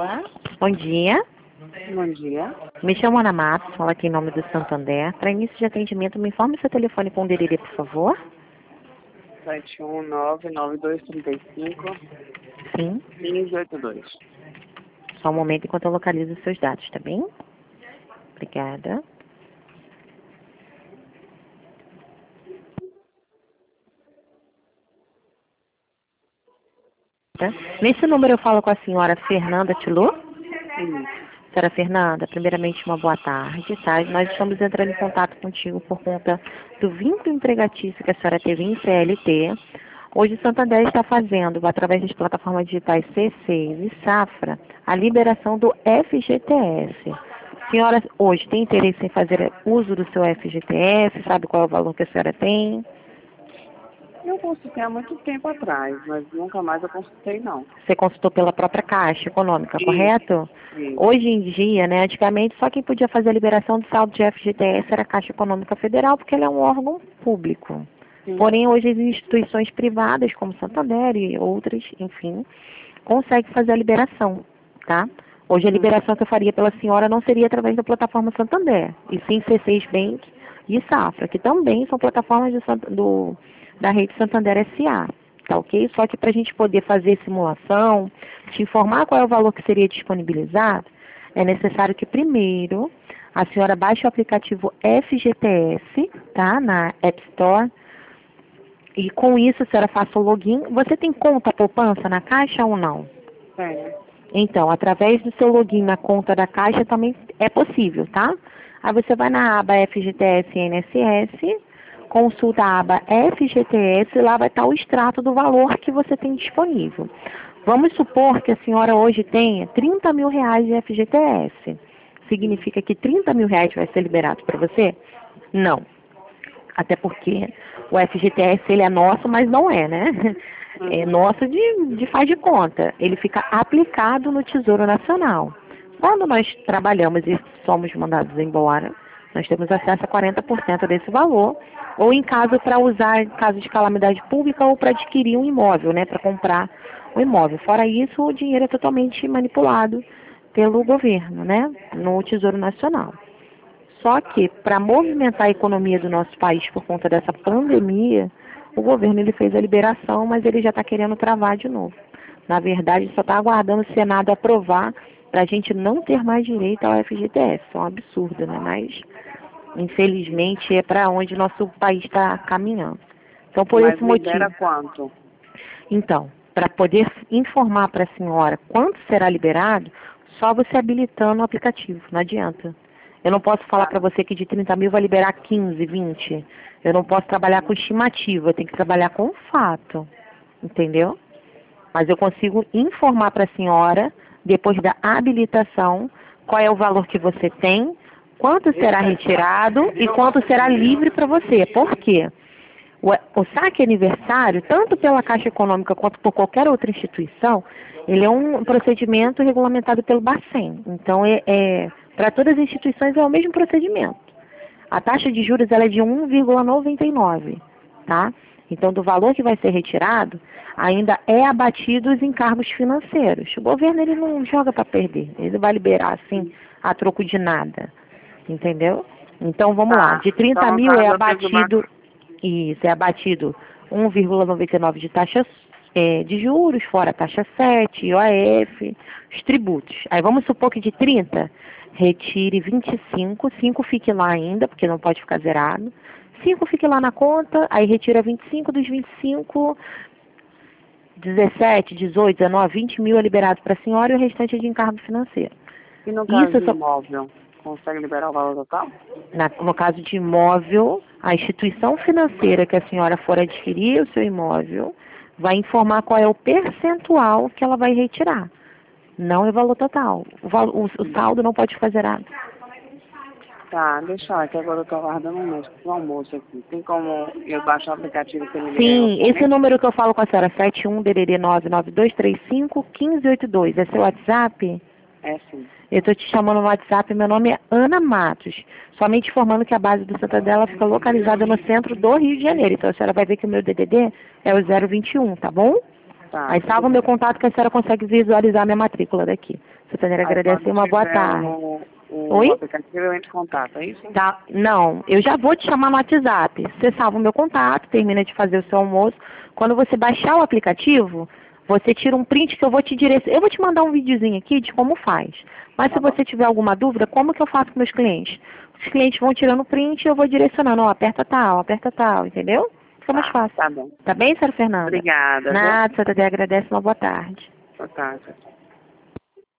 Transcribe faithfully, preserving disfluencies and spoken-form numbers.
Opa, Bom dia. bom dia. Me chamo Ana Matos, falo aqui em nome do Santander. Para início de atendimento, me informe seu telefone com o D D D, por favor. sete um nove nove dois três cinco Sim. um cinco oito dois. Só um momento enquanto eu localizo os seus dados, tá bem? Obrigada. Tá? Nesse número eu falo com a senhora Fernanda Tilu. Isso. Senhora Fernanda, primeiramente uma boa tarde, tá? Nós estamos entrando em contato contigo por conta do vínculo empregatício que a senhora teve em C L T. Hoje o Santander está fazendo, através das plataformas digitais C seis e Safra, a liberação do F G T S. A senhora hoje tem interesse em fazer uso do seu F G T S? Sabe qual é o valor que a senhora tem? Eu consultei há muito tempo atrás, mas nunca mais eu consultei, não. Você consultou pela própria Caixa Econômica, Isso, correto? isso. Hoje em dia, né, antigamente, só quem podia fazer a liberação do saldo de F G T S era a Caixa Econômica Federal, porque ela é um órgão público. Sim. Porém, hoje as instituições privadas, como Santander e outras, enfim, conseguem fazer a liberação, tá? Hoje a liberação que eu faria pela senhora não seria através da plataforma Santander, e sim C seis Bank e Safra, que também são plataformas de, Sant- do, da rede Santander S A, tá ok? Só que para a gente poder fazer simulação, te informar qual é o valor que seria disponibilizado, é necessário que primeiro a senhora baixe o aplicativo F G T S, tá? Na App Store. E com isso a senhora faça o login. Você tem conta poupança na Caixa ou não? Tem. Então, através do seu login na conta da Caixa também é possível, tá? Aí você vai na aba F G T S I N S S, consulta a aba F G T S e lá vai estar o extrato do valor que você tem disponível. Vamos supor que a senhora hoje tenha trinta mil reais de F G T S. Significa que trinta mil reais vai ser liberado para você? Não. Até porque o F G T S ele é nosso, mas não é, né? É nosso de, de faz de conta. Ele fica aplicado no Tesouro Nacional. Quando nós trabalhamos e somos mandados embora, nós temos acesso a quarenta por cento desse valor, ou em caso para usar em caso de calamidade pública ou para adquirir um imóvel, né? Para comprar um imóvel. Fora isso, o dinheiro é totalmente manipulado pelo governo, né? No Tesouro Nacional. Só que, para movimentar a economia do nosso país por conta dessa pandemia, o governo ele fez a liberação, mas ele já está querendo travar de novo. Na verdade, só está aguardando o Senado aprovar para a gente não ter mais direito ao F G T S. É um absurdo, né? Mas, infelizmente, é para onde nosso país está caminhando. Então, por Mas esse motivo... libera quanto? Então, para poder informar para a senhora quanto será liberado, só você habilitando o aplicativo, não adianta. Eu não posso falar para você que de trinta mil vai liberar quinze, vinte. Eu não posso trabalhar com estimativa, eu tenho que trabalhar com fato, entendeu? Mas eu consigo informar para a senhora, depois da habilitação, qual é o valor que você tem, quanto será retirado e quanto será livre para você. Por quê? O, o saque aniversário, tanto pela Caixa Econômica quanto por qualquer outra instituição, ele é um procedimento regulamentado pelo Bacen. Então, é, é, para todas as instituições é o mesmo procedimento. A taxa de juros ela é de um vírgula noventa e nove, tá? Então, do valor que vai ser retirado, ainda é abatido os encargos financeiros. O governo ele não joga para perder, ele vai liberar assim a troco de nada, entendeu? Então, vamos Tá. lá, de trinta Então, no mil caso, é eu fiz uma... abatido... Isso, é abatido um vírgula noventa e nove de taxa é, de juros, fora a taxa sete, I O F, os tributos. Aí vamos supor que de trinta, retire vinte e cinco, cinco fique lá ainda, porque não pode ficar zerado. cinco fique lá na conta, aí retira vinte e cinco, dos vinte e cinco, dezessete, dezoito, dezenove, vinte mil é liberado para a senhora e o restante é de encargo financeiro. E no caso Isso de só... imóvel, consegue liberar o valor total? Na, no caso de imóvel, a instituição financeira que a senhora for adquirir o seu imóvel vai informar qual é o percentual que ela vai retirar. Não é o valor total. O, val, o, o saldo não pode fazer nada. Tá, deixa eu ver, que agora eu tô aguardando um mês pro almoço aqui. Tem como eu baixar o aplicativo que ele me Sim, liga? esse número que eu falo com a senhora, sete um D D D nove nove dois três cinco um cinco oito dois, é seu WhatsApp? É sim. Eu estou te chamando no WhatsApp, meu nome é Ana Matos. Somente informando que a base do Santander ela fica localizada no centro do Rio de Janeiro. Então a senhora vai ver que o meu D D D é o zero vinte e um, tá bom? Tá. Aí salva o meu contato que a senhora consegue visualizar a minha matrícula daqui. Senhora, agradeço e uma boa tarde. O, o Oi? aplicativo eu entro em contato, é isso? Tá, não, eu já vou te chamar no WhatsApp. Você salva o meu contato, termina de fazer o seu almoço. Quando você baixar o aplicativo, você tira um print que eu vou te direcionar. Eu vou te mandar um videozinho aqui de como faz. Mas Tá se bom. você tiver alguma dúvida, como que eu faço com meus clientes? Os clientes vão tirando o print e eu vou direcionando, ó, aperta tal, aperta tal, entendeu? Fica mais Tá, fácil. tá bom. Tá bem, senhora Fernanda? Obrigada, viu? Nada, senhora até agradece, uma boa tarde. Boa tarde.